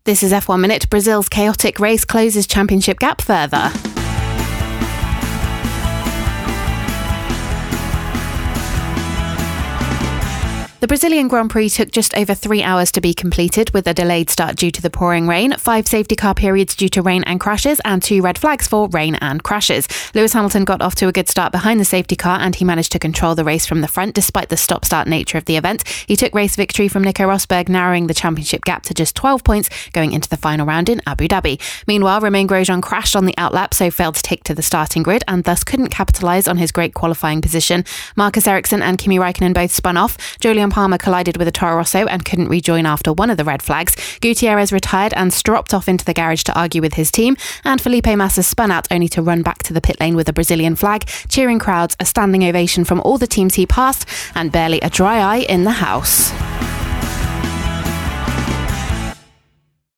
This is F1 Minute. Brazil's chaotic race closes championship gap further. The Brazilian Grand Prix took just over 3 hours to be completed, with a delayed start due to the pouring rain, 5 safety car periods due to rain and crashes, and 2 red flags for rain and crashes. Lewis Hamilton got off to a good start behind the safety car, and he managed to control the race from the front despite the stop-start nature of the event. He took race victory from Nico Rosberg, narrowing the championship gap to just 12 points going into the final round in Abu Dhabi. Meanwhile, Romain Grosjean crashed on the outlap, so failed to take to the starting grid and thus couldn't capitalise on his great qualifying position. Marcus Ericsson and Kimi Räikkönen both spun off. Julian Palmer collided with a Toro Rosso and couldn't rejoin after one of the red flags. Gutierrez retired and stropped off into the garage to argue with his team, and Felipe Massa spun out only to run back to the pit lane with a Brazilian flag, cheering crowds, a standing ovation from all the teams he passed, and barely a dry eye in the house.